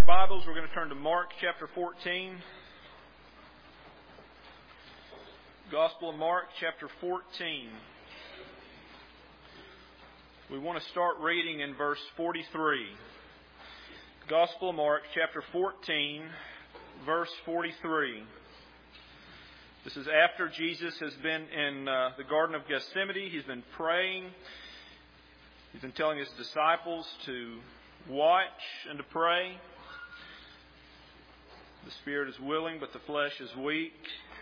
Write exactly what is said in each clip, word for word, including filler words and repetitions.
Bibles, we're going to turn to Mark chapter fourteen. Gospel of Mark chapter fourteen. We want to start reading in verse forty-three. Gospel of Mark chapter fourteen, verse forty-three. This is after Jesus has been in uh, the Garden of Gethsemane. He's been praying. He's been telling his disciples to watch and to pray. The spirit is willing, but the flesh is weak.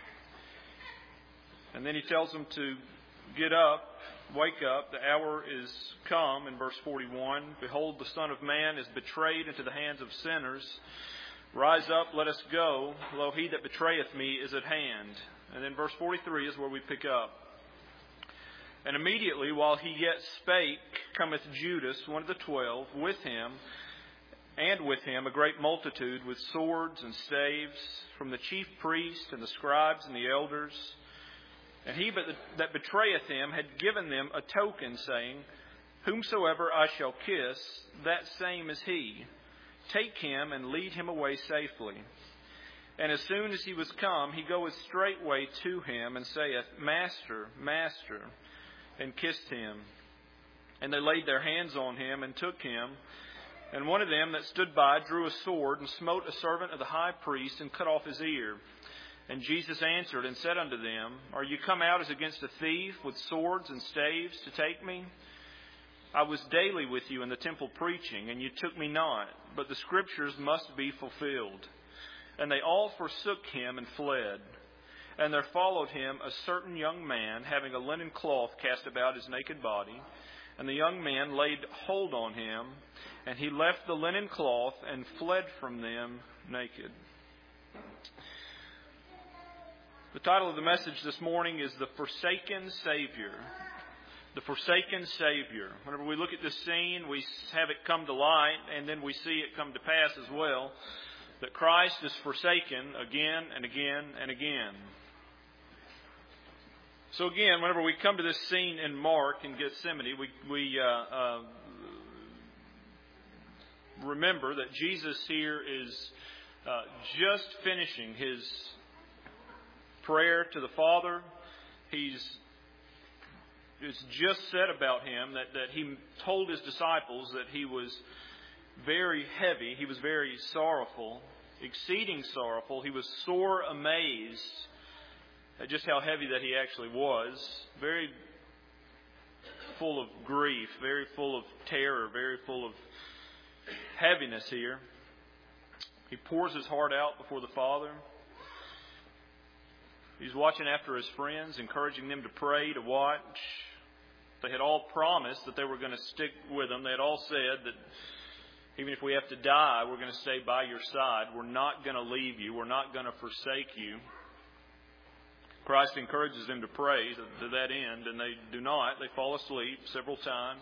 And then he tells them to get up, wake up. The hour is come, in verse forty-one. Behold, the Son of Man is betrayed into the hands of sinners. Rise up, let us go. Lo, he that betrayeth me is at hand. And then verse forty-three is where we pick up. And immediately, while he yet spake, cometh Judas, one of the twelve, with him, and with him a great multitude with swords and staves, from the chief priests and the scribes and the elders. And he that betrayeth him had given them a token, saying, Whomsoever I shall kiss, that same is he. Take him and lead him away safely. And as soon as he was come, he goeth straightway to him, and saith, Master, Master, and kissed him. And they laid their hands on him, and took him. And one of them that stood by drew a sword, and smote a servant of the high priest, and cut off his ear. And Jesus answered and said unto them, Are you come out as against a thief, with swords and staves, to take me? I was daily with you in the temple preaching, and you took me not, but the Scriptures must be fulfilled. And they all forsook him and fled. And there followed him a certain young man, having a linen cloth cast about his naked body. And the young man laid hold on him, and he left the linen cloth and fled from them naked. The title of the message this morning is The Forsaken Savior. The Forsaken Savior. Whenever we look at this scene, we have it come to light, and then we see it come to pass as well, that Christ is forsaken again and again and again. So again, whenever we come to this scene in Mark in Gethsemane, we, we uh, uh, remember that Jesus here is uh, just finishing his prayer to the Father. He's it's just said about him that, that he told his disciples that he was very heavy, he was very sorrowful, exceeding sorrowful. He was sore amazed at just how heavy that he actually was. Very full of grief, very full of terror, very full of heaviness here. He pours his heart out before the Father. He's watching after his friends, encouraging them to pray, to watch. They had all promised that they were going to stick with him. They had all said that even if we have to die, we're going to stay by your side. We're not going to leave you. We're not going to forsake you. Christ encourages them to pray to that end, and they do not. They fall asleep several times.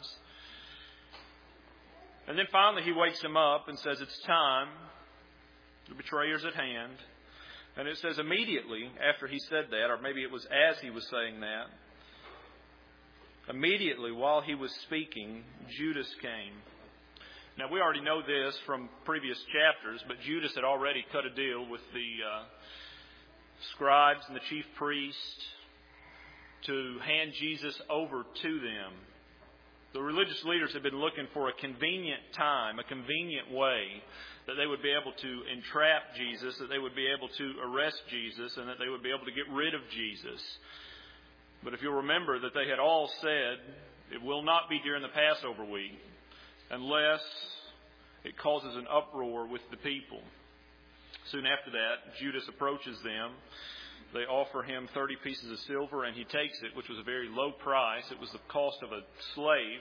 And then finally he wakes them up and says, It's time. The betrayer's at hand. And it says immediately after he said that, or maybe it was as he was saying that, immediately while he was speaking, Judas came. Now we already know this from previous chapters, but Judas had already cut a deal with the uh, scribes and the chief priests to hand Jesus over to them. The religious leaders had been looking for a convenient time, a convenient way that they would be able to entrap Jesus, that they would be able to arrest Jesus, and that they would be able to get rid of Jesus. But if you'll remember that they had all said, it will not be during the Passover week unless it causes an uproar with the people. Soon after that, Judas approaches them. They offer him thirty pieces of silver, and he takes it, which was a very low price. It was the cost of a slave.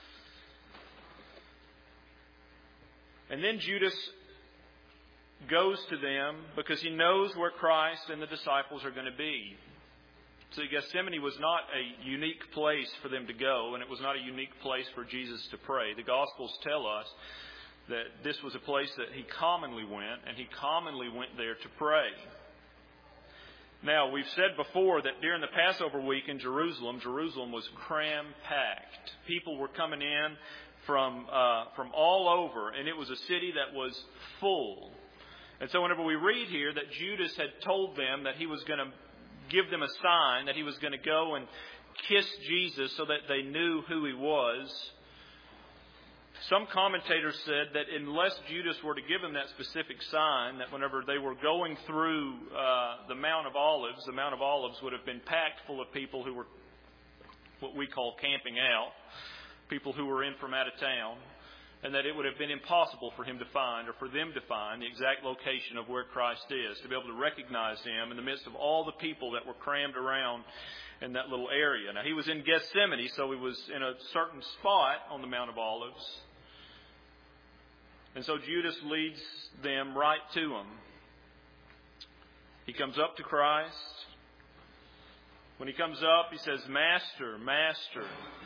And then Judas goes to them because he knows where Christ and the disciples are going to be. So Gethsemane was not a unique place for them to go, and it was not a unique place for Jesus to pray. The Gospels tell us that this was a place that he commonly went, and he commonly went there to pray. Now, we've said before that during the Passover week in Jerusalem, Jerusalem was cram-packed. People were coming in from uh, from all over, and it was a city that was full. And so whenever we read here that Judas had told them that he was going to give them a sign, that he was going to go and kiss Jesus so that they knew who he was, some commentators said that unless Judas were to give him that specific sign, that whenever they were going through uh, the Mount of Olives, the Mount of Olives would have been packed full of people who were what we call camping out, people who were in from out of town, and that it would have been impossible for him to find, or for them to find, the exact location of where Christ is, to be able to recognize him in the midst of all the people that were crammed around in that little area. Now, he was in Gethsemane, so he was in a certain spot on the Mount of Olives. And so Judas leads them right to him. He comes up to Christ. When he comes up, he says, "Master, Master."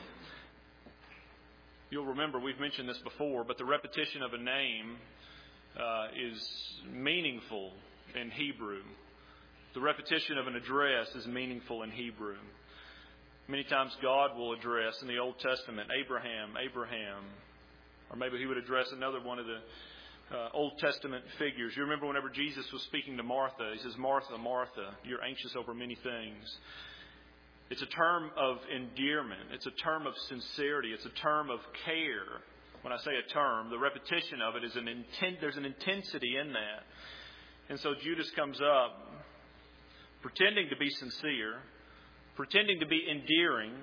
You'll remember we've mentioned this before, but the repetition of a name uh, is meaningful in Hebrew. The repetition of an address is meaningful in Hebrew. Many times God will address in the Old Testament, Abraham, Abraham. Or maybe he would address another one of the uh, Old Testament figures. You remember whenever Jesus was speaking to Martha, he says, "Martha, Martha, you're anxious over many things." It's a term of endearment. It's a term of sincerity. It's a term of care. When I say a term, the repetition of it is an intent. There's an intensity in that. And so Judas comes up, pretending to be sincere, pretending to be endearing.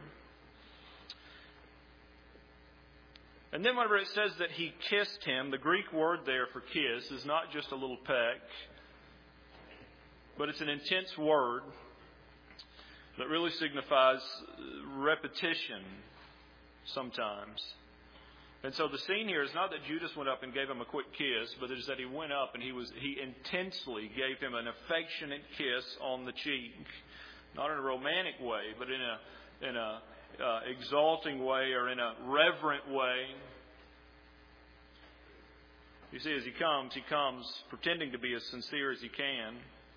And then whenever it says that he kissed him, the Greek word there for kiss is not just a little peck, but it's an intense word that really signifies repetition sometimes. And so the scene here is not that Judas went up and gave him a quick kiss, but it is that he went up and he was he intensely gave him an affectionate kiss on the cheek. Not in a romantic way, but in a in a uh, exalting way, or in a reverent way. You see, as he comes, he comes pretending to be as sincere as he can.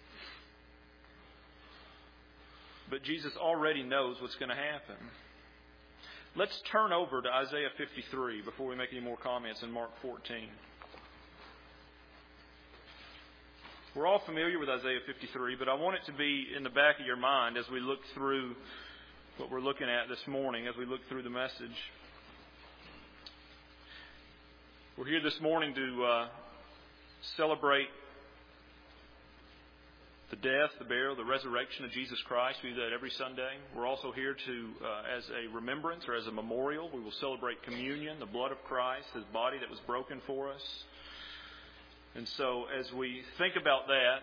But Jesus already knows what's going to happen. Let's turn over to Isaiah fifty-three before we make any more comments in Mark fourteen. We're all familiar with Isaiah fifty-three, but I want it to be in the back of your mind as we look through what we're looking at this morning, as we look through the message. We're here this morning to uh, celebrate the death, the burial, the resurrection of Jesus Christ. We do that every Sunday. We're also here to, uh, as a remembrance or as a memorial, we will celebrate communion, the blood of Christ, His body that was broken for us. And so as we think about that,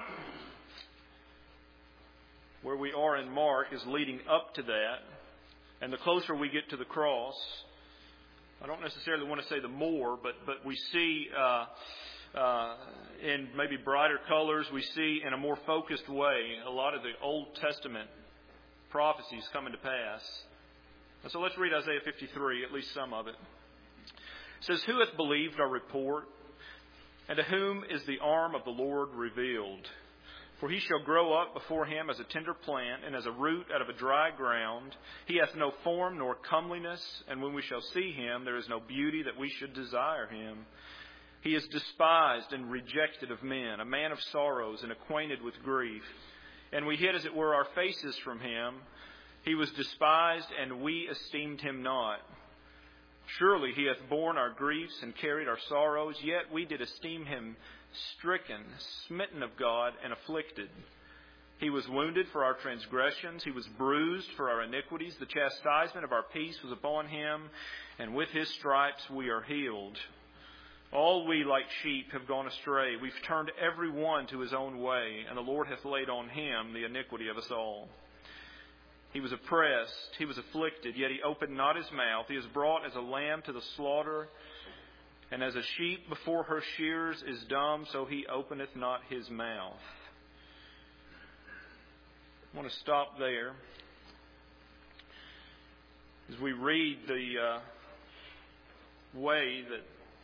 where we are in Mark is leading up to that. And the closer we get to the cross, I don't necessarily want to say the more, but, but we see uh, uh, in maybe brighter colors, we see in a more focused way a lot of the Old Testament prophecies coming to pass. And so let's read Isaiah fifty-three, at least some of it. It says, "Who hath believed our report? And to whom is the arm of the Lord revealed? For he shall grow up before him as a tender plant, and as a root out of a dry ground. He hath no form nor comeliness, and when we shall see him, there is no beauty that we should desire him. He is despised and rejected of men, a man of sorrows and acquainted with grief. And we hid, as it were, our faces from him. He was despised, and we esteemed him not. Surely he hath borne our griefs and carried our sorrows, yet we did esteem him stricken, smitten of God, and afflicted. He was wounded for our transgressions, he was bruised for our iniquities. The chastisement of our peace was upon him, and with his stripes we are healed. All we like sheep have gone astray. We've turned every one to his own way, and the Lord hath laid on him the iniquity of us all. He was oppressed, he was afflicted, yet he opened not his mouth. He is brought as a lamb to the slaughter, and as a sheep before her shearers is dumb, so he openeth not his mouth." I want to stop there. As we read the uh, way that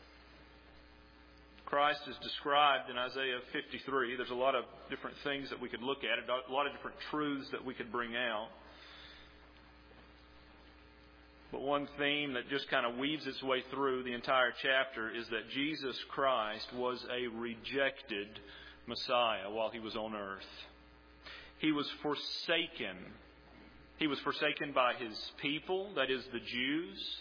Christ is described in Isaiah fifty-three, there's a lot of different things that we could look at, a lot of different truths that we could bring out. But one theme that just kind of weaves its way through the entire chapter is that Jesus Christ was a rejected Messiah while he was on earth. He was forsaken. He was forsaken by his people, that is the Jews.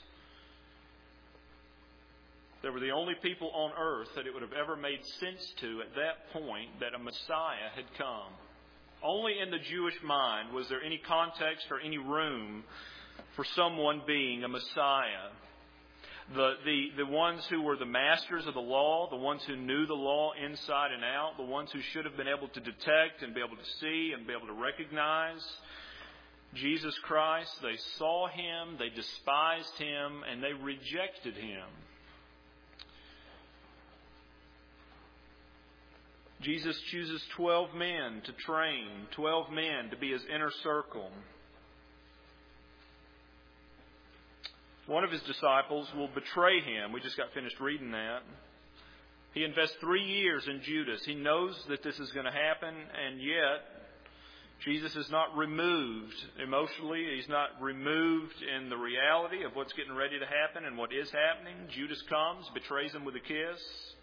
They were the only people on earth that it would have ever made sense to at that point that a Messiah had come. Only in the Jewish mind was there any context or any room for someone being a Messiah. The, the, the ones who were the masters of the law, the ones who knew the law inside and out, the ones who should have been able to detect and be able to see and be able to recognize Jesus Christ, they saw him, they despised him, and they rejected him. Jesus chooses twelve men to train, twelve men to be his inner circle. One of his disciples will betray him. We just got finished reading that. He invests three years in Judas. He knows that this is going to happen, and yet Jesus is not removed emotionally. He's not removed in the reality of what's getting ready to happen and what is happening. Judas comes, betrays him with a kiss.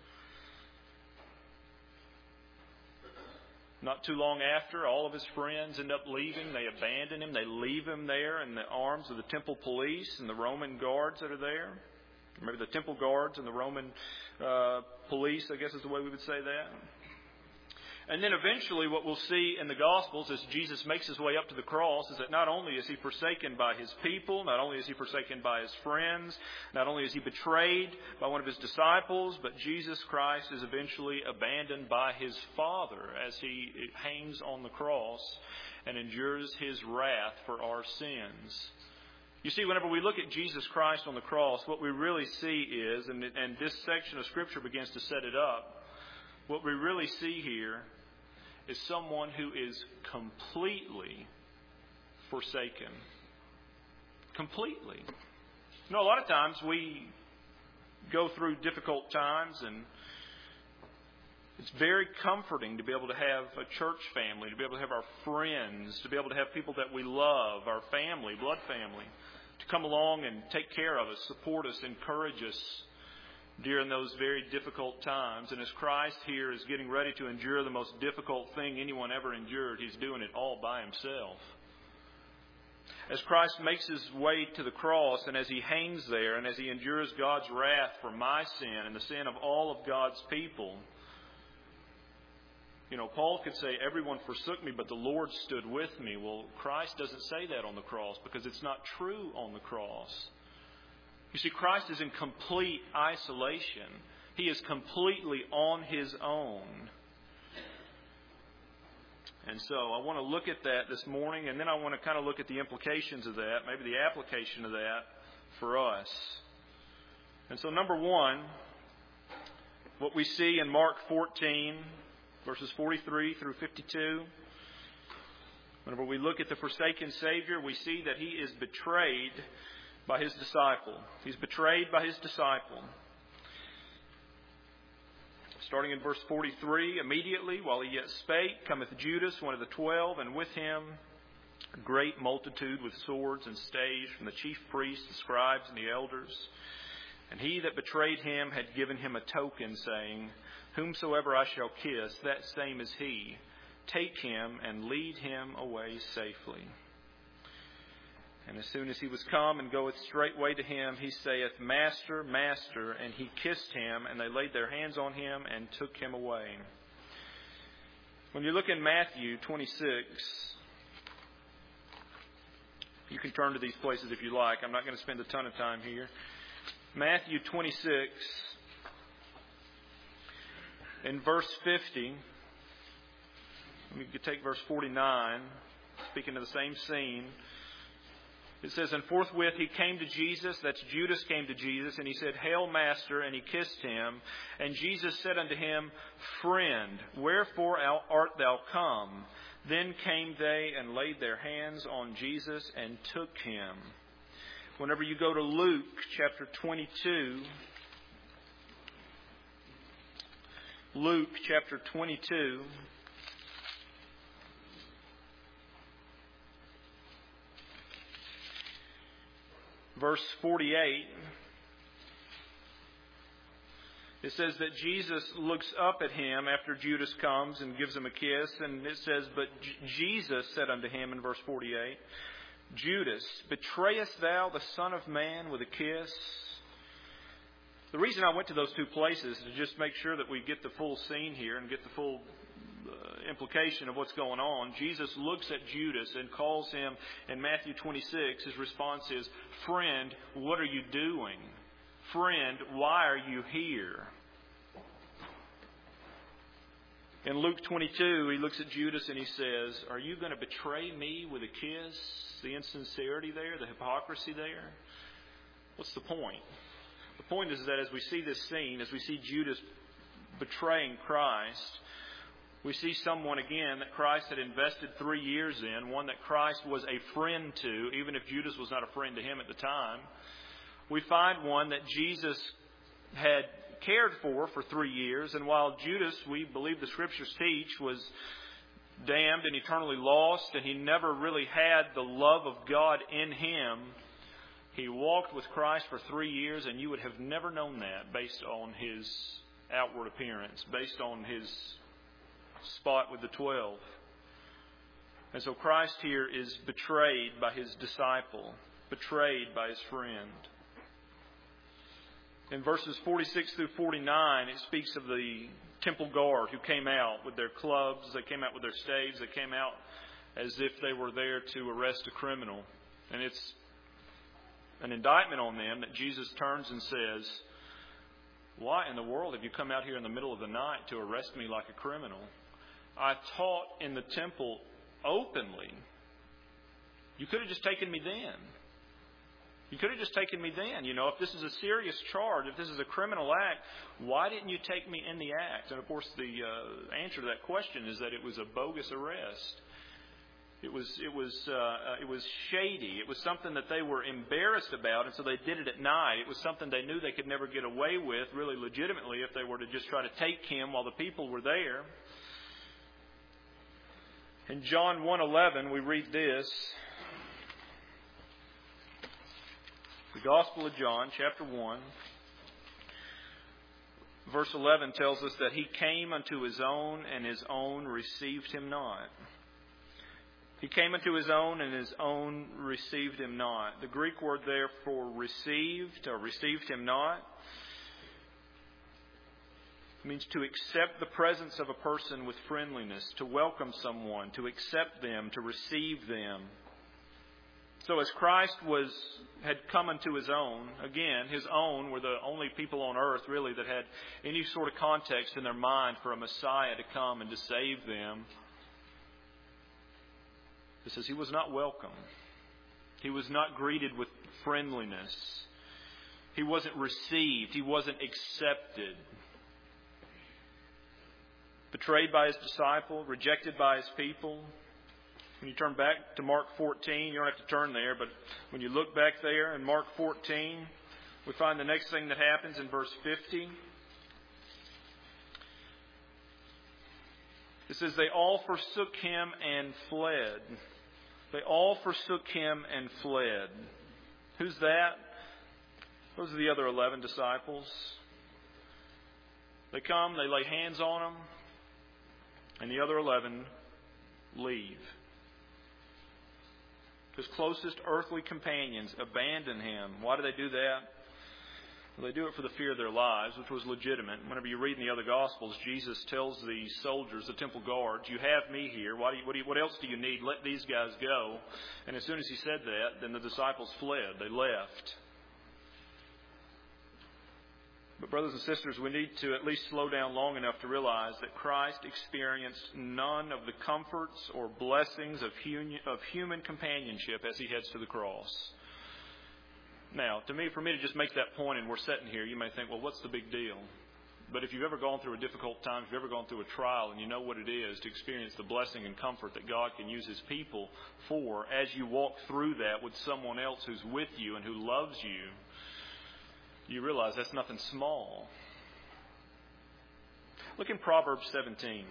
Not too long after, all of his friends end up leaving. They abandon him. They leave him there in the arms of the temple police and the Roman guards that are there. Maybe the temple guards and the Roman uh, police, I guess is the way we would say that. And then eventually what we'll see in the Gospels as Jesus makes his way up to the cross is that not only is he forsaken by his people, not only is he forsaken by his friends, not only is he betrayed by one of his disciples, but Jesus Christ is eventually abandoned by his Father as he hangs on the cross and endures his wrath for our sins. You see, whenever we look at Jesus Christ on the cross, what we really see is, and, and this section of Scripture begins to set it up, what we really see here is someone who is completely forsaken. Completely. You know, a lot of times we go through difficult times, and it's very comforting to be able to have a church family, to be able to have our friends, to be able to have people that we love, our family, blood family, to come along and take care of us, support us, encourage us during those very difficult times. And as Christ here is getting ready to endure the most difficult thing anyone ever endured, he's doing it all by himself. As Christ makes his way to the cross, and as he hangs there, and as he endures God's wrath for my sin and the sin of all of God's people, you know, Paul could say, everyone forsook me, but the Lord stood with me. Well, Christ doesn't say that on the cross because it's not true on the cross. You see, Christ is in complete isolation. He is completely on his own. And so I want to look at that this morning, and then I want to kind of look at the implications of that, maybe the application of that for us. And so number one, what we see in Mark fourteen, verses forty-three through fifty-two, whenever we look at the forsaken Savior, we see that he is betrayed by his disciple. He's betrayed by his disciple. Starting in verse forty-three, immediately while he yet spake, cometh Judas, one of the twelve, and with him a great multitude with swords and staves from the chief priests, the scribes, and the elders. And he that betrayed him had given him a token, saying, Whomsoever I shall kiss, that same is he. Take him and lead him away safely. And as soon as he was come and goeth straightway to him, he saith, Master, Master. And he kissed him, and they laid their hands on him and took him away. When you look in Matthew twenty-six, you can turn to these places if you like. I'm not going to spend a ton of time here. Matthew twenty-six, in verse fifty, we could take verse forty-nine, speaking of the same scene. It says, And forthwith he came to Jesus, that's Judas came to Jesus, and he said, Hail, Master, and he kissed him. And Jesus said unto him, Friend, wherefore art thou come? Then came they and laid their hands on Jesus and took him. Whenever you go to Luke chapter twenty-two, Luke chapter twenty-two, verse forty-eight, it says that Jesus looks up at him after Judas comes and gives him a kiss. And it says, but J- Jesus said unto him in verse forty-eight, Judas, betrayest thou the Son of Man with a kiss? The reason I went to those two places is to just make sure that we get the full scene here and get the full uh, implication of what's going on. Jesus looks at Judas and calls him in Matthew twenty-six. His response is, friend, what are you doing? Friend, why are you here? In Luke twenty-two, he looks at Judas and he says, are you going to betray me with a kiss? The insincerity there, the hypocrisy there. What's the point? The point is that as we see this scene, as we see Judas betraying Christ, we see someone again that Christ had invested three years in, one that Christ was a friend to, even if Judas was not a friend to him at the time. We find one that Jesus had cared for for three years, and while Judas, we believe the Scriptures teach, was damned and eternally lost, and he never really had the love of God in him, he walked with Christ for three years, and you would have never known that based on his outward appearance, based on his spot with the twelve. And so Christ here is betrayed by his disciple, betrayed by his friend. In verses forty-six through forty-nine, it speaks of the temple guard who came out with their clubs, they came out with their staves, they came out as if they were there to arrest a criminal. And it's an indictment on them that Jesus turns and says, why in the world have you come out here in the middle of the night to arrest me like a criminal? I taught in the temple openly. You could have just taken me then. You could have just taken me then. You know, if this is a serious charge, if this is a criminal act, why didn't you take me in the act? And of course, the uh, answer to that question is that it was a bogus arrest. It was it was uh, it was shady. It was something that they were embarrassed about, and so they did it at night. It was something they knew they could never get away with, really legitimately, if they were to just try to take him while the people were there. In John one eleven, we read this. The Gospel of John, chapter one, verse eleven tells us that he came unto his own, and his own received him not. He came unto his own, and his own received him not. The Greek word there for received, or received him not, means to accept the presence of a person with friendliness, to welcome someone, to accept them, to receive them. So as Christ was had come unto his own, again, his own were the only people on earth, really, that had any sort of context in their mind for a Messiah to come and to save them. It says he was not welcome. He was not greeted with friendliness. He wasn't received. He wasn't accepted. Betrayed by his disciple, rejected by his people. When you turn back to Mark fourteen, you don't have to turn there, but when you look back there in Mark fourteen, we find the next thing that happens in verse fifty. It says, they all forsook him and fled. They all forsook him and fled. Who's that? Those are the other eleven disciples. They come, they lay hands on them, and the other eleven leave. His closest earthly companions abandon him. Why do they do that? Well, they do it for the fear of their lives, which was legitimate. Whenever you read in the other Gospels, Jesus tells the soldiers, the temple guards, you have me here. Why do you, what, do you, what else do you need? Let these guys go. And as soon as he said that, then the disciples fled. They left. But brothers and sisters, we need to at least slow down long enough to realize that Christ experienced none of the comforts or blessings of human companionship as he heads to the cross. Now, to me, for me to just make that point and we're sitting here, you may think, well, what's the big deal? But if you've ever gone through a difficult time, if you've ever gone through a trial and you know what it is to experience the blessing and comfort that God can use his people for, as you walk through that with someone else who's with you and who loves you, you realize that's nothing small. Look in Proverbs seventeen.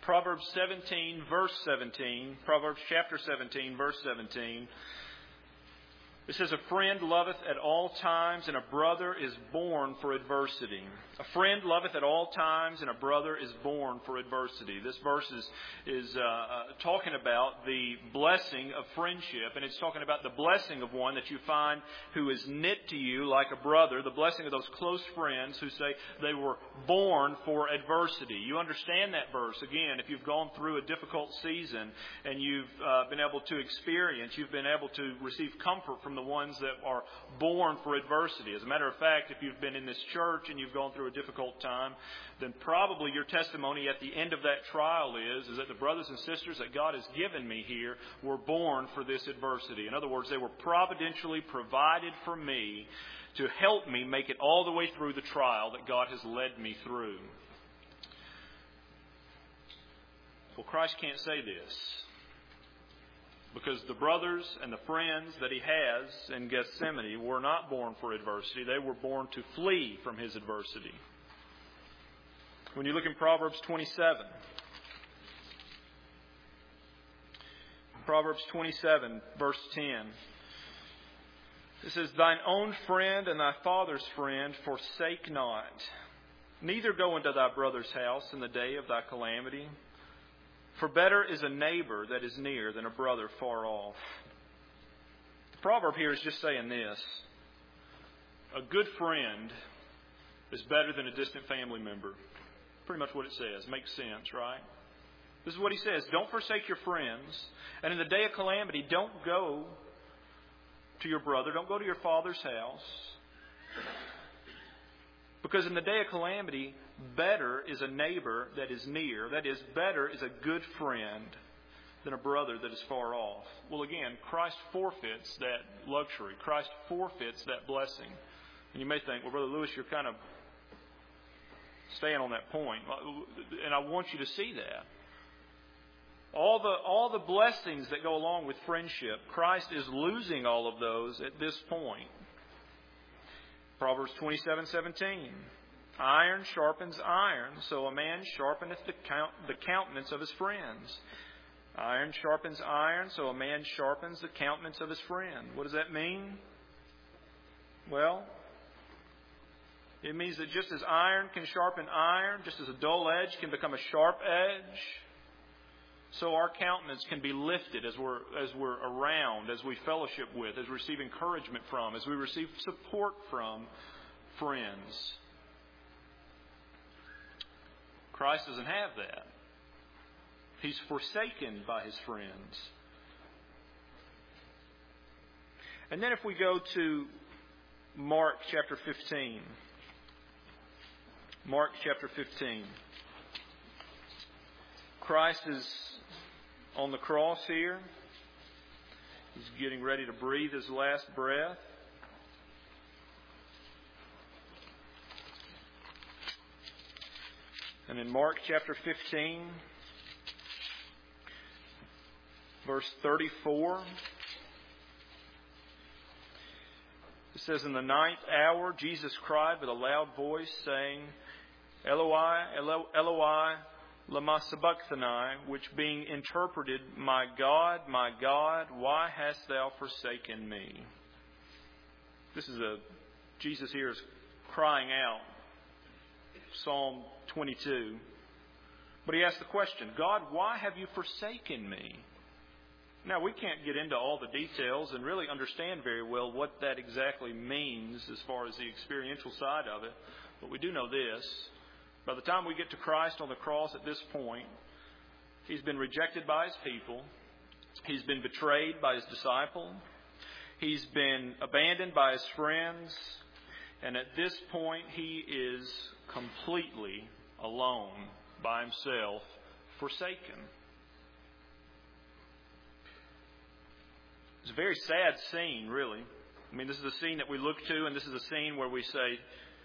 Proverbs seventeen, verse seventeen. Proverbs chapter seventeen, verse seventeen. It says, a friend loveth at all times, and a brother is born for adversity. A friend loveth at all times, and a brother is born for adversity. This verse is, is uh, uh, talking about the blessing of friendship, and it's talking about the blessing of one that you find who is knit to you like a brother, the blessing of those close friends who say they were born for adversity. You understand that verse. Again, if you've gone through a difficult season and you've uh, been able to experience, you've been able to receive comfort from the ones that are born for adversity. As a matter of fact, if you've been in this church and you've gone through a difficult time, then probably your testimony at the end of that trial is, is that the brothers and sisters that God has given me here were born for this adversity. In other words, they were providentially provided for me to help me make it all the way through the trial that God has led me through. Well, Christ can't say this, because the brothers and the friends that He has in Gethsemane were not born for adversity. They were born to flee from His adversity. When you look in Proverbs twenty-seven, Proverbs twenty-seven, verse ten, it says, Thine own friend and thy father's friend forsake not. Neither go into thy brother's house in the day of thy calamity. For better is a neighbor that is near than a brother far off. The proverb here is just saying this. A good friend is better than a distant family member. Pretty much what it says. Makes sense, right? This is what he says. Don't forsake your friends. And in the day of calamity, don't go to your brother. Don't go to your father's house. Because in the day of calamity, better is a neighbor that is near. That is, better is a good friend than a brother that is far off. Well, again, Christ forfeits that luxury. Christ forfeits that blessing. And you may think, well, Brother Lewis, you're kind of staying on that point. And I want you to see that. All the, all the blessings that go along with friendship, Christ is losing all of those at this point. Proverbs twenty-seven seventeen. Iron sharpens iron, so a man sharpeneth the, count, the countenance of his friends. Iron sharpens iron, so a man sharpens the countenance of his friend. What does that mean? Well, it means that just as iron can sharpen iron, just as a dull edge can become a sharp edge, so our countenance can be lifted as we're, as we're around, as we fellowship with, as we receive encouragement from, as we receive support from friends. Christ doesn't have that. He's forsaken by His friends. And then if we go to Mark chapter fifteen. Mark chapter fifteen. Christ is on the cross here. He's getting ready to breathe His last breath. And in Mark chapter fifteen, verse thirty-four, it says, In the ninth hour Jesus cried with a loud voice, saying, Eloi, Eloi, Eloi, lama sabachthani, which being interpreted, My God, my God, why hast thou forsaken me? This is a, Jesus here is crying out. Psalm twenty-two. But he asks the question, God, why have you forsaken me? Now, we can't get into all the details and really understand very well what that exactly means as far as the experiential side of it. But we do know this. By the time we get to Christ on the cross at this point, He's been rejected by His people. He's been betrayed by His disciple. He's been abandoned by His friends. And at this point, He is completely alone by Himself, forsaken. It's a very sad scene, really. I mean, this is a scene that we look to, and this is a scene where we say,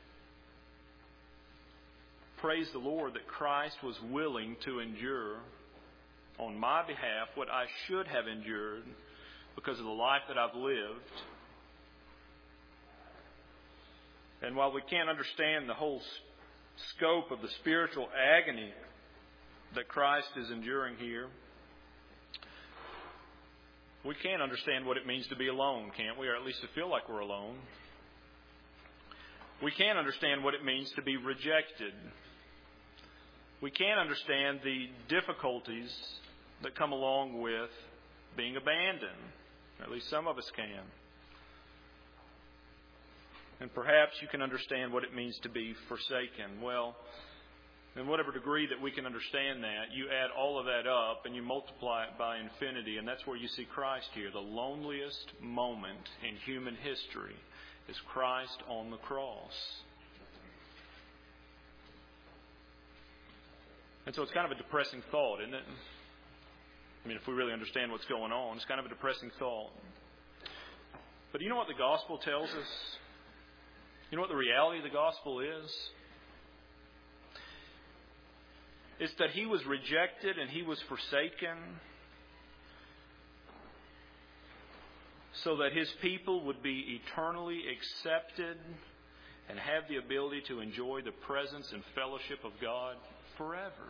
praise the Lord that Christ was willing to endure on my behalf what I should have endured because of the life that I've lived. And while we can't understand the whole scope of the spiritual agony that Christ is enduring here, we can't understand what it means to be alone, can't we? Or at least to feel like we're alone. We can't understand what it means to be rejected. We can't understand the difficulties that come along with being abandoned. At least some of us can. And perhaps you can understand what it means to be forsaken. Well, in whatever degree that we can understand that, you add all of that up and you multiply it by infinity, and that's where you see Christ here. The loneliest moment in human history is Christ on the cross. And so it's kind of a depressing thought, isn't it? I mean, if we really understand what's going on, it's kind of a depressing thought. But you know what the gospel tells us? You know what the reality of the gospel is? It's that He was rejected and He was forsaken so that His people would be eternally accepted and have the ability to enjoy the presence and fellowship of God forever.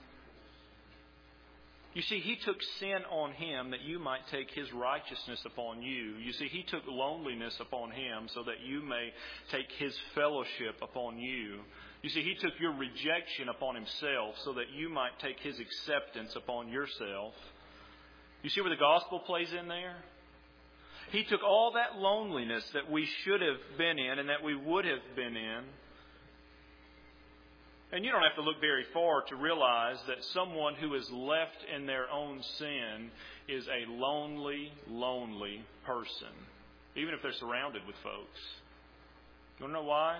You see, He took sin on Him that you might take His righteousness upon you. You see, He took loneliness upon Him so that you may take His fellowship upon you. You see, He took your rejection upon Himself so that you might take His acceptance upon yourself. You see where the gospel plays in there? He took all that loneliness that we should have been in and that we would have been in. And you don't have to look very far to realize that someone who is left in their own sin is a lonely, lonely person, even if they're surrounded with folks. You want to know why?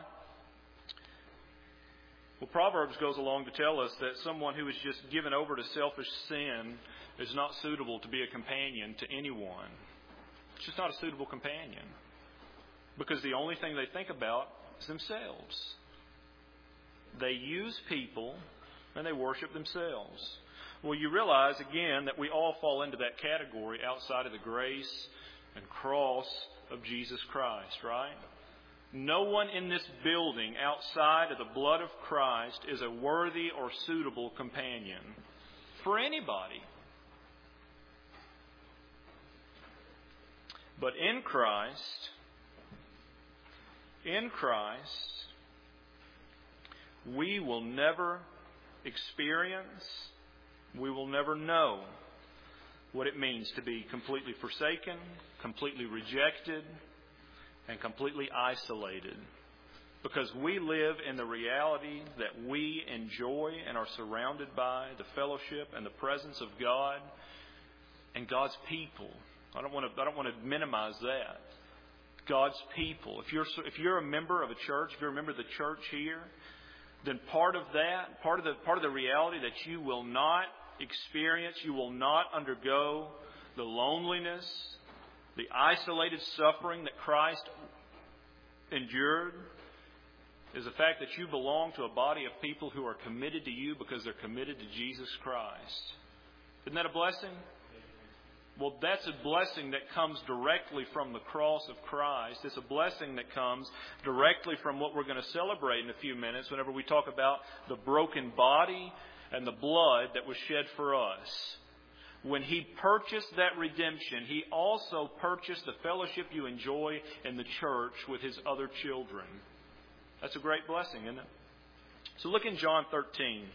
Well, Proverbs goes along to tell us that someone who is just given over to selfish sin is not suitable to be a companion to anyone. It's just not a suitable companion, because the only thing they think about is themselves. They use people and they worship themselves. Well, you realize again that we all fall into that category outside of the grace and cross of Jesus Christ, right? No one in this building outside of the blood of Christ is a worthy or suitable companion for anybody. But in Christ, in Christ, we will never experience, we will never know what it means to be completely forsaken, completely rejected, and completely isolated. Because we live in the reality that we enjoy and are surrounded by the fellowship and the presence of God and God's people. I don't want to, I don't want to minimize that. God's people. If you're, if you're a member of a church, if you're a member of the church here, then part of that, part of the part of the reality that you will not experience, you will not undergo the loneliness, the isolated suffering that Christ endured, is the fact that you belong to a body of people who are committed to you because they're committed to Jesus Christ. Isn't that a blessing? Well, that's a blessing that comes directly from the cross of Christ. It's a blessing that comes directly from what we're going to celebrate in a few minutes whenever we talk about the broken body and the blood that was shed for us. When He purchased that redemption, He also purchased the fellowship you enjoy in the church with His other children. That's a great blessing, isn't it? So look in John thirteen.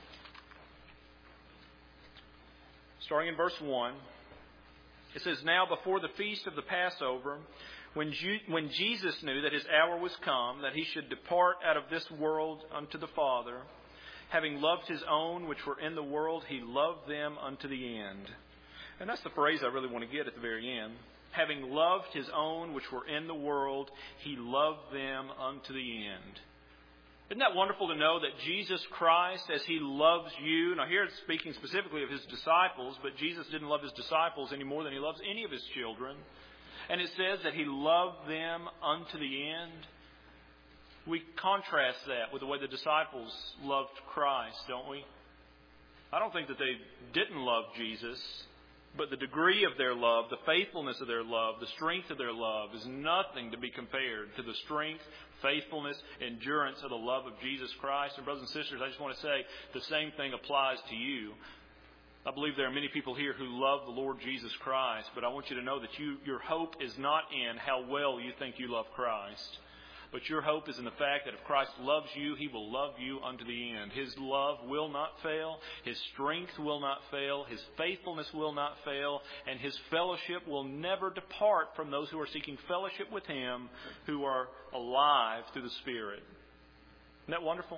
Starting in verse one. It says, "Now before the feast of the Passover, when, Ju- when Jesus knew that His hour was come, that He should depart out of this world unto the Father, having loved His own which were in the world, He loved them unto the end." And that's the phrase I really want to get at the very end. Having loved His own which were in the world, He loved them unto the end. Isn't that wonderful to know that Jesus Christ, as He loves you, now here it's speaking specifically of His disciples, but Jesus didn't love His disciples any more than He loves any of His children. And it says that He loved them unto the end. We contrast that with the way the disciples loved Christ, don't we? I don't think that they didn't love Jesus. But the degree of their love, the faithfulness of their love, the strength of their love is nothing to be compared to the strength, faithfulness, endurance of the love of Jesus Christ. And brothers and sisters, I just want to say the same thing applies to you. I believe there are many people here who love the Lord Jesus Christ, but I want you to know that you, your hope is not in how well you think you love Christ. But your hope is in the fact that if Christ loves you, He will love you unto the end. His love will not fail. His strength will not fail. His faithfulness will not fail. And His fellowship will never depart from those who are seeking fellowship with Him, who are alive through the Spirit. Isn't that wonderful?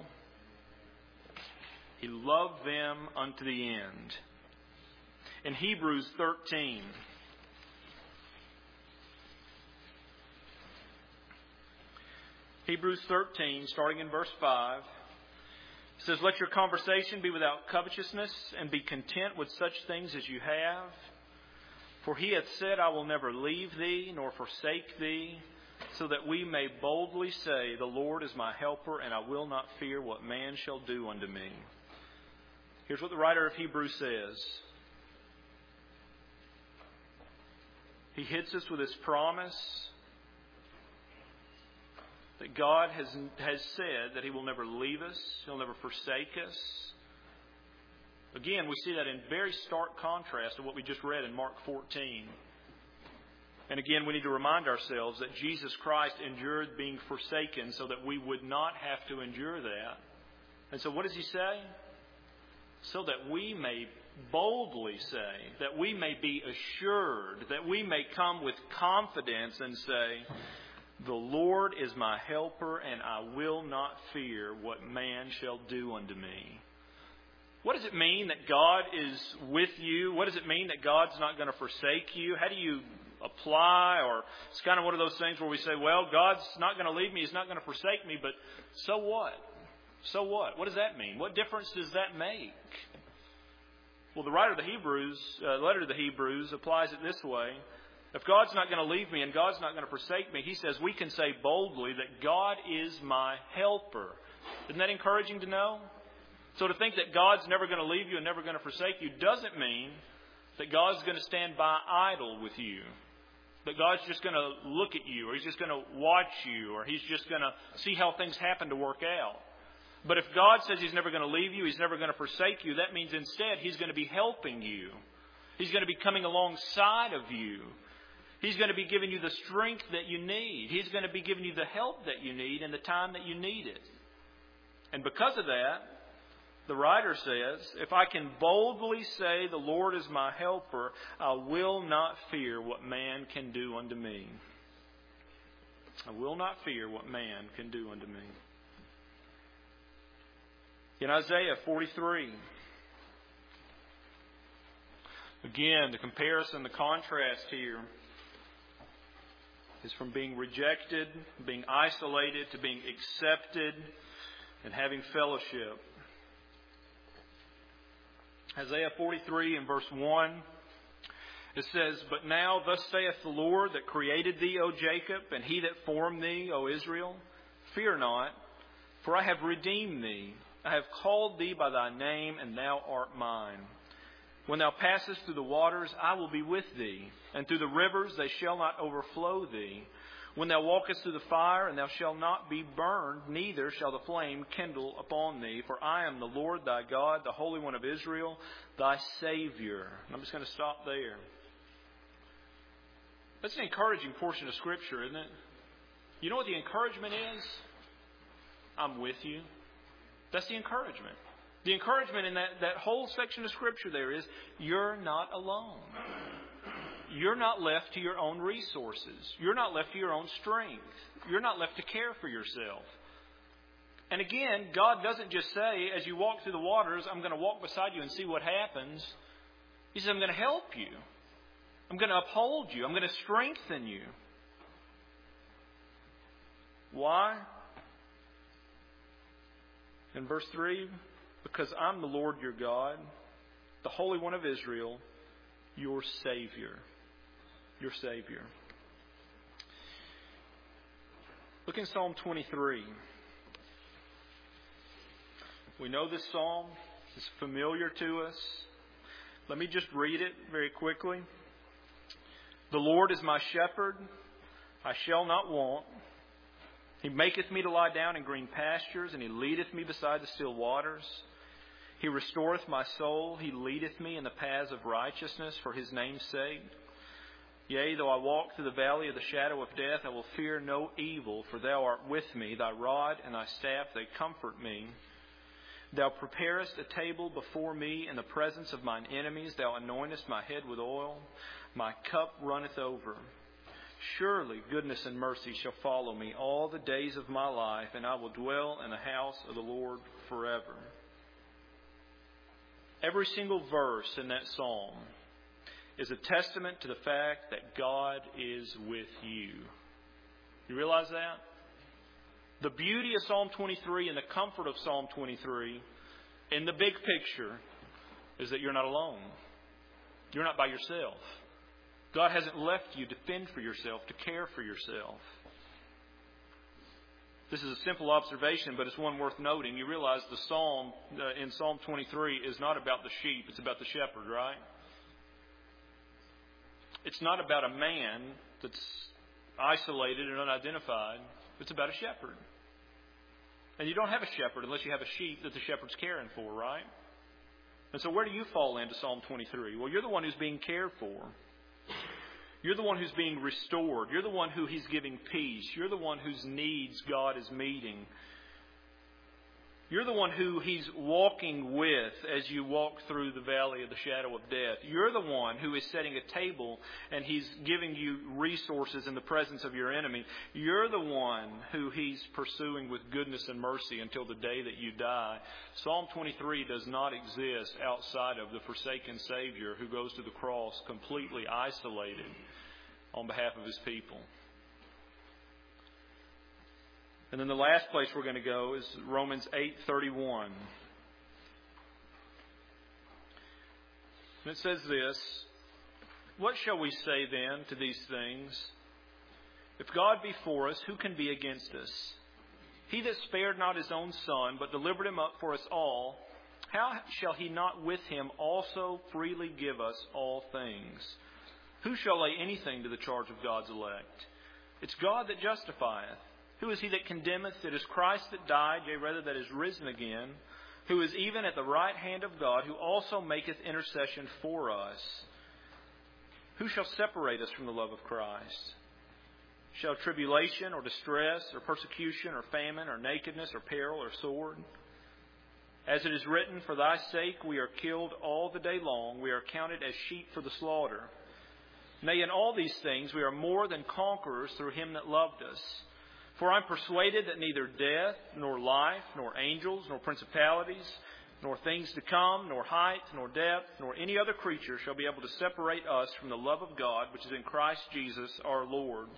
He loved them unto the end. In Hebrews thirteen, Hebrews thirteen, starting in verse five, says, "Let your conversation be without covetousness, and be content with such things as you have. For He hath said, I will never leave thee, nor forsake thee, so that we may boldly say, The Lord is my helper, and I will not fear what man shall do unto me." Here's what the writer of Hebrews says. He hits us with His promise that God has, has said that He will never leave us. He'll never forsake us. Again, we see that in very stark contrast to what we just read in Mark fourteen. And again, we need to remind ourselves that Jesus Christ endured being forsaken so that we would not have to endure that. And so what does He say? So that we may boldly say, that we may be assured, that we may come with confidence and say, The Lord is my helper, and I will not fear what man shall do unto me. What does it mean that God is with you? What does it mean that God's not going to forsake you? How do you apply? Or it's kind of one of those things where we say, well, God's not going to leave me, He's not going to forsake me, but so what? So what? What does that mean? What difference does that make? Well, the writer of the Hebrews, uh, letter to the Hebrews applies it this way. If God's not going to leave me and God's not going to forsake me, he says we can say boldly that God is my helper. Isn't that encouraging to know? So to think that God's never going to leave you and never going to forsake you doesn't mean that God's going to stand by idle with you. That God's just going to look at you, or He's just going to watch you, or He's just going to see how things happen to work out. But if God says He's never going to leave you, He's never going to forsake you, that means instead He's going to be helping you. He's going to be coming alongside of you. He's going to be giving you the strength that you need. He's going to be giving you the help that you need in the time that you need it. And because of that, the writer says, if I can boldly say the Lord is my helper, I will not fear what man can do unto me. I will not fear what man can do unto me. In Isaiah forty-three, again, the comparison, the contrast here is from being rejected, being isolated, to being accepted and having fellowship. Isaiah forty-three and verse one, it says, But now thus saith the Lord that created thee, O Jacob, and He that formed thee, O Israel, fear not, for I have redeemed thee. I have called thee by thy name, and thou art mine. When thou passest through the waters, I will be with thee, and through the rivers they shall not overflow thee. When thou walkest through the fire, and thou shalt not be burned, neither shall the flame kindle upon thee. For I am the Lord thy God, the Holy One of Israel, thy Savior. And I'm just going to stop there. That's an encouraging portion of Scripture, isn't it? You know what the encouragement is? I'm with you. That's the encouragement. The encouragement in that, that whole section of Scripture there is, you're not alone. You're not left to your own resources. You're not left to your own strength. You're not left to care for yourself. And again, God doesn't just say, as you walk through the waters, I'm going to walk beside you and see what happens. He says, I'm going to help you. I'm going to uphold you. I'm going to strengthen you. Why? In verse three, because I'm the Lord your God, the Holy One of Israel, your Savior. Your Savior. Look in Psalm twenty-three. We know this psalm. It's familiar to us. Let me just read it very quickly. The Lord is my shepherd, I shall not want. He maketh me to lie down in green pastures, and He leadeth me beside the still waters. He restoreth my soul, He leadeth me in the paths of righteousness for His name's sake. Yea, though I walk through the valley of the shadow of death, I will fear no evil, for Thou art with me. Thy rod and Thy staff, they comfort me. Thou preparest a table before me in the presence of mine enemies. Thou anointest my head with oil. My cup runneth over. Surely goodness and mercy shall follow me all the days of my life, and I will dwell in the house of the Lord forever. Every single verse in that psalm is a testament to the fact that God is with you. You realize that? The beauty of Psalm twenty-three and the comfort of Psalm twenty-three in the big picture is that you're not alone. You're not by yourself. God hasn't left you to fend for yourself, to care for yourself. This is a simple observation, but it's one worth noting. You realize the psalm uh, in Psalm twenty-three is not about the sheep, it's about the shepherd, right? It's not about a man that's isolated and unidentified. It's about a shepherd. And you don't have a shepherd unless you have a sheep that the shepherd's caring for, right? And so where do you fall into Psalm twenty-three? Well, you're the one who's being cared for. You're the one who's being restored. You're the one who He's giving peace. You're the one whose needs God is meeting. You're the one who He's walking with as you walk through the valley of the shadow of death. You're the one who is setting a table and He's giving you resources in the presence of your enemy. You're the one who He's pursuing with goodness and mercy until the day that you die. Psalm twenty-three does not exist outside of the forsaken Savior who goes to the cross completely isolated on behalf of His people. And then the last place we're going to go is Romans eight thirty-one. And it says this, what shall we say then to these things? If God be for us, who can be against us? He that spared not His own Son, but delivered Him up for us all, how shall He not with Him also freely give us all things? Who shall lay anything to the charge of God's elect? It's God that justifieth. Who is He that condemneth? It is Christ that died, yea, rather that is risen again, who is even at the right hand of God, who also maketh intercession for us. Who shall separate us from the love of Christ? Shall tribulation or distress or persecution or famine or nakedness or peril or sword? As it is written, for Thy sake we are killed all the day long. We are counted as sheep for the slaughter. Nay, in all these things we are more than conquerors through Him that loved us. For I am persuaded that neither death, nor life, nor angels, nor principalities, nor things to come, nor height, nor depth, nor any other creature shall be able to separate us from the love of God, which is in Christ Jesus our Lord.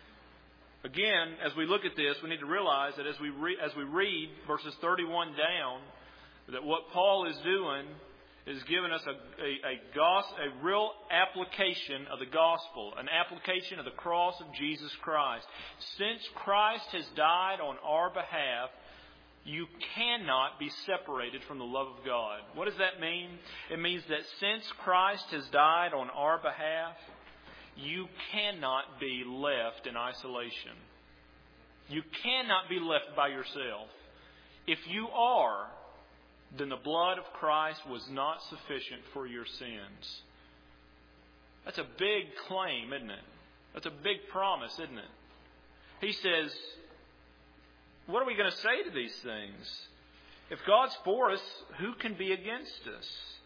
Again, as we look at this, we need to realize that as we re- as we read verses thirty-one down, that what Paul is doing is giving us a, a, a, gos- a real application of the gospel, an application of the cross of Jesus Christ. Since Christ has died on our behalf, you cannot be separated from the love of God. What does that mean? It means that since Christ has died on our behalf, you cannot be left in isolation. You cannot be left by yourself. If you are, then the blood of Christ was not sufficient for your sins. That's a big claim, isn't it? That's a big promise, isn't it? He says, what are we going to say to these things? If God's for us, who can be against us?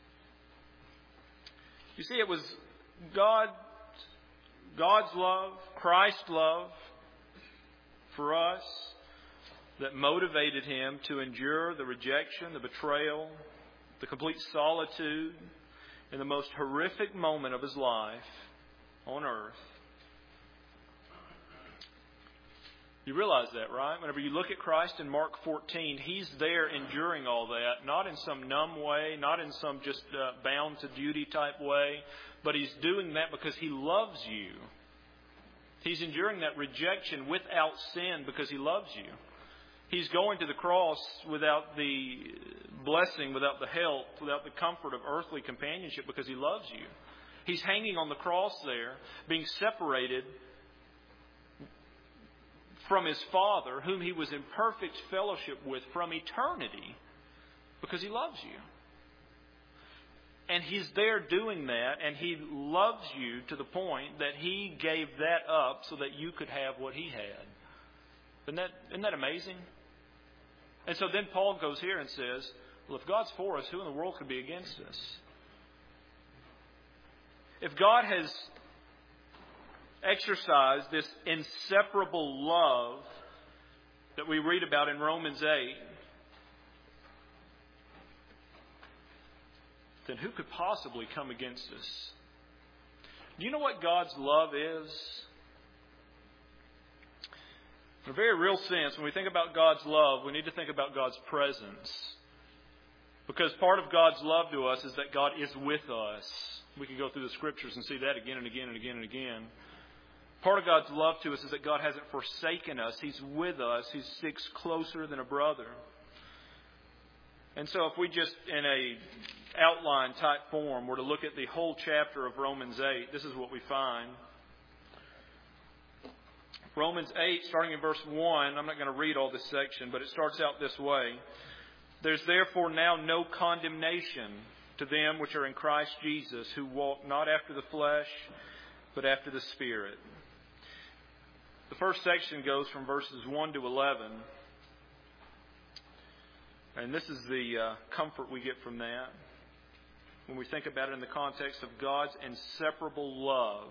You see, it was God, God's love, Christ's love for us that motivated Him to endure the rejection, the betrayal, the complete solitude in the most horrific moment of His life on earth. You realize that, right? Whenever you look at Christ in Mark fourteen, He's there enduring all that, not in some numb way, not in some just uh, bound to duty type way, but He's doing that because He loves you. He's enduring that rejection without sin because He loves you. He's going to the cross without the blessing, without the help, without the comfort of earthly companionship because He loves you. He's hanging on the cross there, being separated from His Father, whom He was in perfect fellowship with from eternity, because He loves you. And He's there doing that, and He loves you to the point that He gave that up so that you could have what He had. Isn't that, isn't that amazing? And so then Paul goes here and says, well, if God's for us, who in the world could be against us? If God has exercised this inseparable love that we read about in Romans eight, then who could possibly come against us? Do you know what God's love is? In a very real sense, when we think about God's love, we need to think about God's presence. Because part of God's love to us is that God is with us. We can go through the Scriptures and see that again and again and again and again. Part of God's love to us is that God hasn't forsaken us. He's with us. He sticks closer than a brother. And so if we just, in a outline type form, were to look at the whole chapter of Romans eight, this is what we find. Romans eight, starting in verse one, I'm not going to read all this section, but it starts out this way. There's therefore now no condemnation to them which are in Christ Jesus, who walk not after the flesh, but after the Spirit. The first section goes from verses one to eleven. And this is the uh, comfort we get from that. When we think about it in the context of God's inseparable love.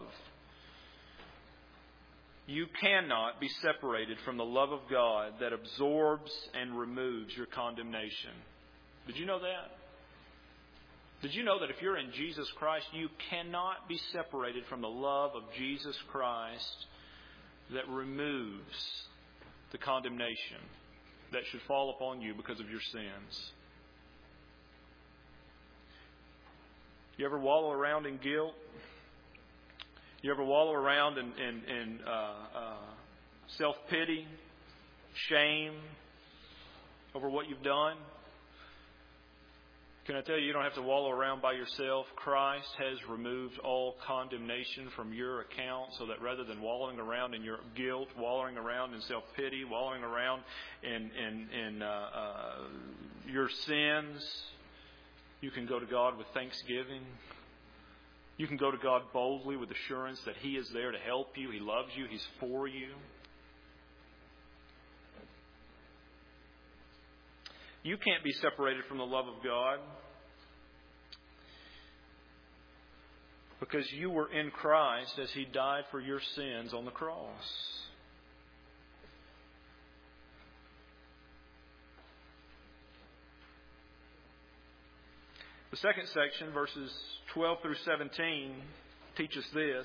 You cannot be separated from the love of God that absorbs and removes your condemnation. Did you know that? Did you know that if you're in Jesus Christ, you cannot be separated from the love of Jesus Christ that removes the condemnation that should fall upon you because of your sins? You ever wallow around in guilt? You ever wallow around in, in, in uh, uh, self-pity, shame over what you've done? Can I tell you, you don't have to wallow around by yourself. Christ has removed all condemnation from your account so that rather than wallowing around in your guilt, wallowing around in self-pity, wallowing around in, in, in uh, uh, your sins, you can go to God with thanksgiving. You can go to God boldly with assurance that He is there to help you. He loves you. He's for you. You can't be separated from the love of God because you were in Christ as He died for your sins on the cross. The second section, verses twelve through seventeen, teach us this.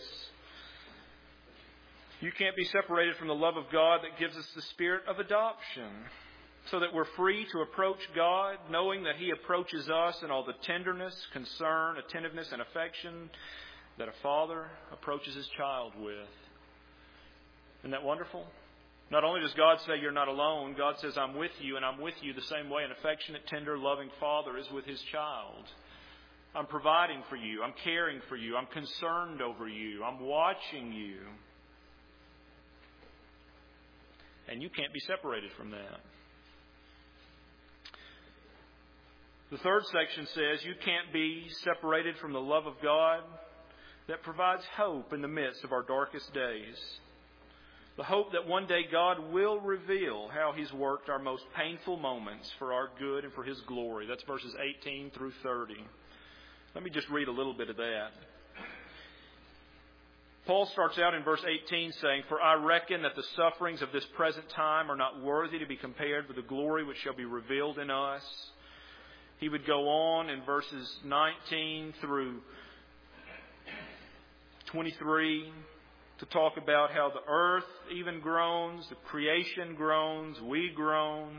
You can't be separated from the love of God that gives us the spirit of adoption, so that we're free to approach God, knowing that He approaches us in all the tenderness, concern, attentiveness, and affection that a father approaches his child with. Isn't that wonderful? Not only does God say you're not alone, God says I'm with you, and I'm with you the same way an affectionate, tender, loving father is with his child. I'm providing for you. I'm caring for you. I'm concerned over you. I'm watching you. And you can't be separated from that. The third section says you can't be separated from the love of God that provides hope in the midst of our darkest days. The hope that one day God will reveal how He's worked our most painful moments for our good and for His glory. That's verses eighteen through thirty. Let me just read a little bit of that. Paul starts out in verse eighteen saying, "For I reckon that the sufferings of this present time are not worthy to be compared with the glory which shall be revealed in us." He would go on in verses nineteen through twenty-three to talk about how the earth even groans, the creation groans, we groan.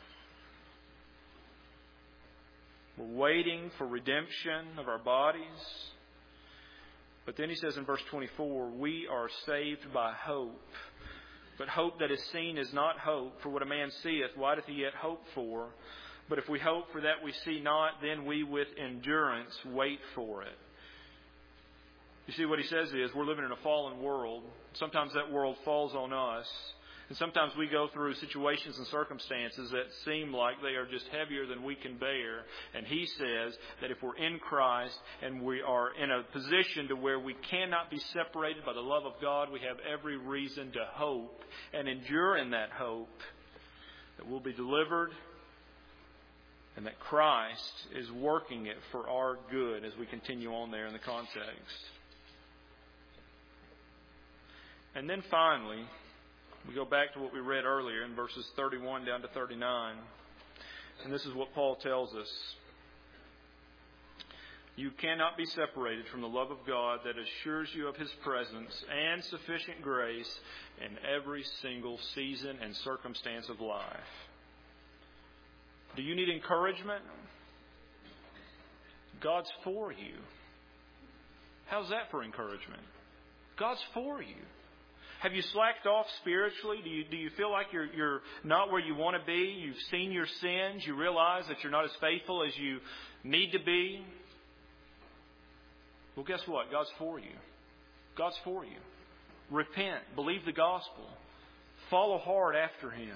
We're waiting for redemption of our bodies. But then he says in verse twenty-four, we are saved by hope. But hope that is seen is not hope. For what a man seeth, why doth he yet hope for? But if we hope for that we see not, then we with endurance wait for it. You see, what he says is, we're living in a fallen world. Sometimes that world falls on us. And sometimes we go through situations and circumstances that seem like they are just heavier than we can bear. And he says that if we're in Christ and we are in a position to where we cannot be separated by the love of God, we have every reason to hope and endure in that hope that we'll be delivered and that Christ is working it for our good as we continue on there in the context. And then finally, we go back to what we read earlier in verses thirty-one down to thirty-nine. And this is what Paul tells us. You cannot be separated from the love of God that assures you of His presence and sufficient grace in every single season and circumstance of life. Do you need encouragement? God's for you. How's that for encouragement? God's for you. Have you slacked off spiritually? Do you, do you feel like you're, you're not where you want to be? You've seen your sins. You realize that you're not as faithful as you need to be. Well, guess what? God's for you. God's for you. Repent. Believe the gospel. Follow hard after Him.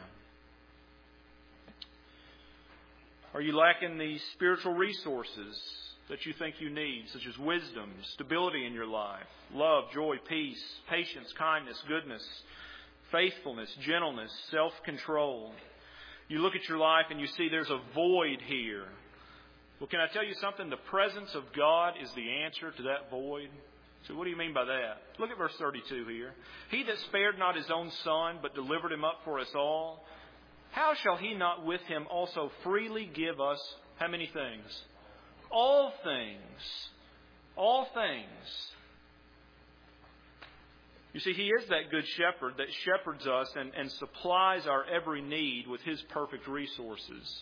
Are you lacking the spiritual resources that you think you need, such as wisdom, stability in your life, love, joy, peace, patience, kindness, goodness, faithfulness, gentleness, self-control? You look at your life and you see there's a void here. Well, can I tell you something? The presence of God is the answer to that void. So what do you mean by that? Look at verse thirty-two here. He that spared not His own Son, but delivered Him up for us all, how shall He not with Him also freely give us how many things? All things. All things. You see, He is that good shepherd that shepherds us and, and supplies our every need with His perfect resources.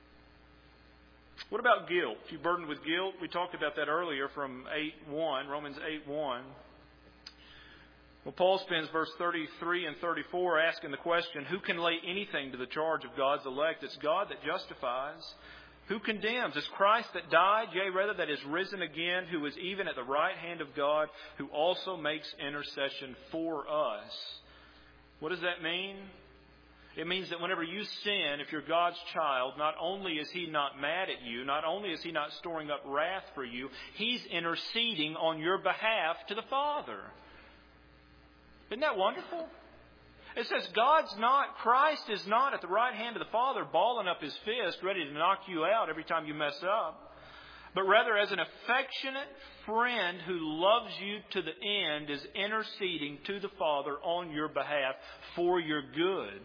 What about guilt? You burdened with guilt? We talked about that earlier from eight one, Romans eight one. Well, Paul spends verse thirty-three and thirty-four asking the question, who can lay anything to the charge of God's elect? It's God that justifies. Who condemns? It's Christ that died, yea, rather that is risen again, who is even at the right hand of God, who also makes intercession for us. What does that mean? It means that whenever you sin, if you're God's child, not only is He not mad at you, not only is He not storing up wrath for you, He's interceding on your behalf to the Father. Isn't that wonderful? It says God's not, Christ is not at the right hand of the Father balling up His fist ready to knock you out every time you mess up. But rather as an affectionate friend who loves you to the end is interceding to the Father on your behalf for your good.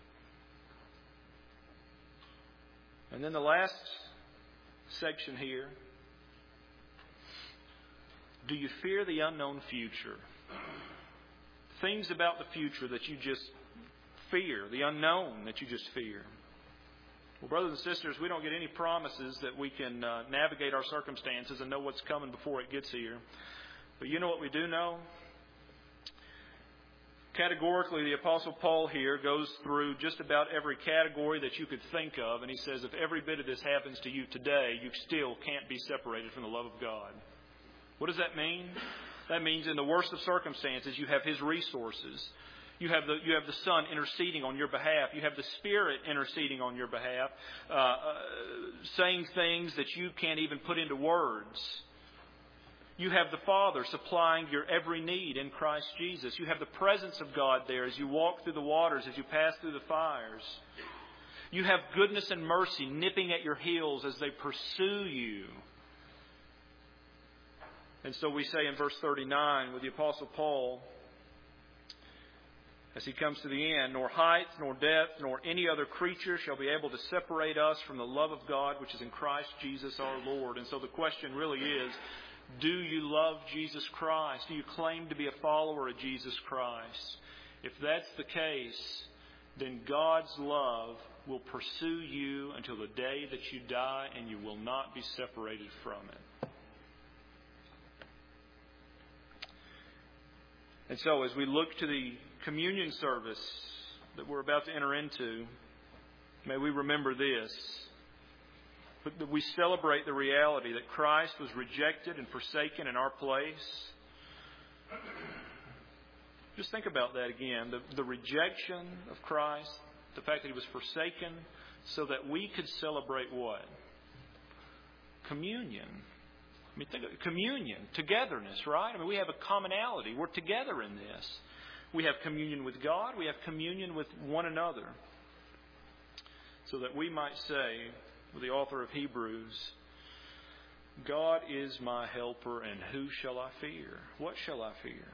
And then the last section here. Do you fear the unknown future? Things about the future that you just fear, the unknown that you just fear. Well, brothers and sisters, we don't get any promises that we can uh, navigate our circumstances and know what's coming before it gets here. But you know what we do know? Categorically, the Apostle Paul here goes through just about every category that you could think of, and he says if every bit of this happens to you today, you still can't be separated from the love of God. What does that mean? That means in the worst of circumstances, you have His resources. You have the you have the Son interceding on your behalf. You have the Spirit interceding on your behalf, uh, uh, saying things that you can't even put into words. You have the Father supplying your every need in Christ Jesus. You have the presence of God there as you walk through the waters, as you pass through the fires. You have goodness and mercy nipping at your heels as they pursue you. And so we say in verse thirty-nine with the Apostle Paul, as he comes to the end, nor height, nor depth, nor any other creature shall be able to separate us from the love of God which is in Christ Jesus our Lord. And so the question really is, do you love Jesus Christ? Do you claim to be a follower of Jesus Christ? If that's the case, then God's love will pursue you until the day that you die, and you will not be separated from it. And so as we look to the communion service that we're about to enter into, may we remember this, that we celebrate the reality that Christ was rejected and forsaken in our place. Just think about that again. The, the rejection of Christ, the fact that He was forsaken so that we could celebrate what? Communion. I mean, think of communion, togetherness, right? I mean, we have a commonality. We're together in this. We have communion with God. We have communion with one another. So that we might say, with the author of Hebrews, God is my helper, and who shall I fear? What shall I fear?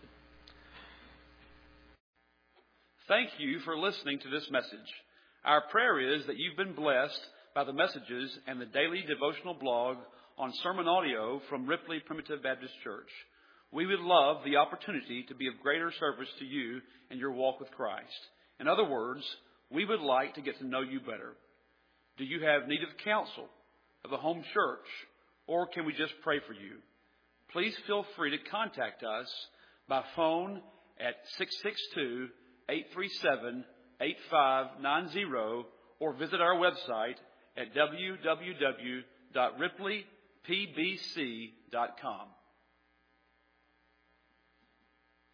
Thank you for listening to this message. Our prayer is that you've been blessed by the messages and the daily devotional blog on sermon audio from Ripley Primitive Baptist Church. We would love the opportunity to be of greater service to you in your walk with Christ. In other words, we would like to get to know you better. Do you have need of counsel, of a home church, or can we just pray for you? Please feel free to contact us by phone at six six two, eight three seven, eight five nine zero or visit our website at w w w dot ripley p b c dot com.